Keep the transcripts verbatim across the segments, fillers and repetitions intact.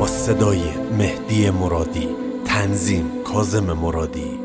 با صدای مهدی مرادی، تنظیم کاظم مرادی.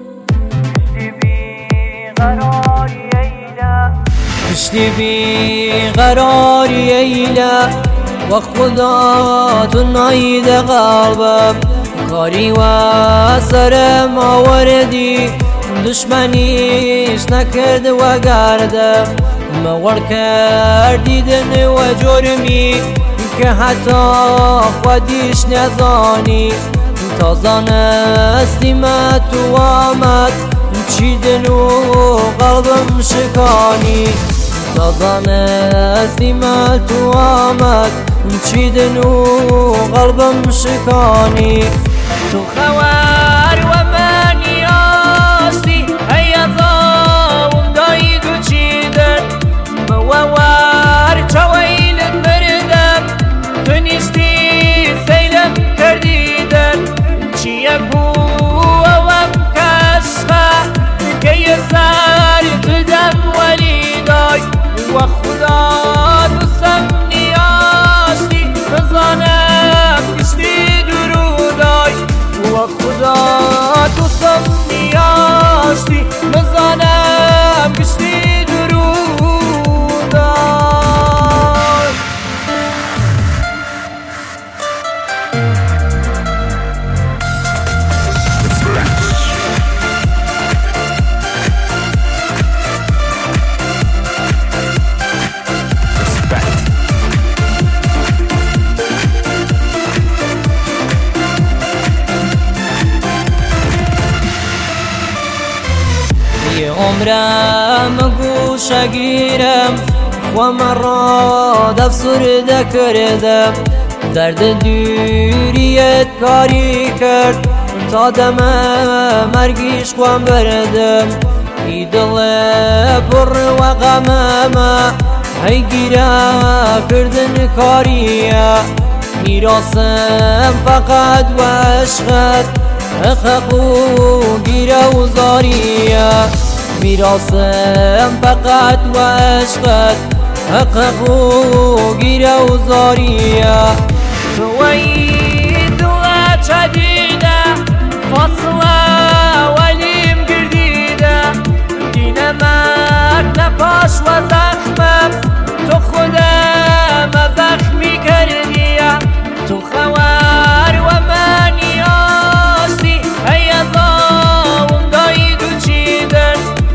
پشتی بی قراری ایلا و خدا تو نایده قلبم کاری و سرم آوردی دشمنیش نکرد و گردم مور کردی دن و جرمی که حتی خودیش نزانی تازه نستیمت و آمد چیدن و قلبم شکانی تازه نستیمت و آمد چیدن و قلبم شکانی تو خوار و من یاستی هیزاوم داید و چیدن موار چویلت بردم تو نیستی سیلم کردیدن چیه بوام کسخه که یه سر تو دم ولی دای و خدا دوستم نیاستی بزانم نیستی درودای و خدا دوستم نیاستی بزانم نیستی درودای. عمرم گوشه گیرم و من را افسرده کردم درد دوریت کاری کرد تا دم مرگیش خوام بردم ای دل پر و غمم هی گیره کردن کاریه میراسم فقط و عشقت حقق و گیره و زاریه میراسم فقط و عشقت حقق و گیره و زاریه توی دل چدیده فاصله ولیم گردیده دینمک نپاش و زخمم تو خودم زخمی کردیه تو خوار و من یاستی هیزاوم داید و چیدن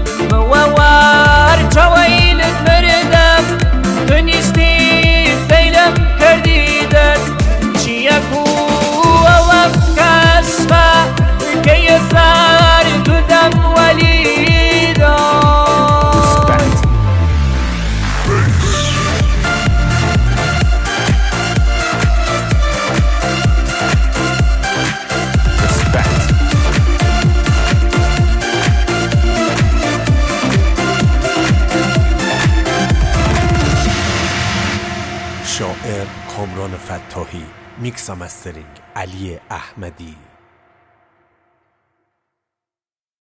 موار چویلت بردم تو نیستی سیلم کردیدن چیه کوام کسخه که یه سر تو دم ولی دار. شاعر کامران فتاحی، میکس و مسترینگ علی احمدی.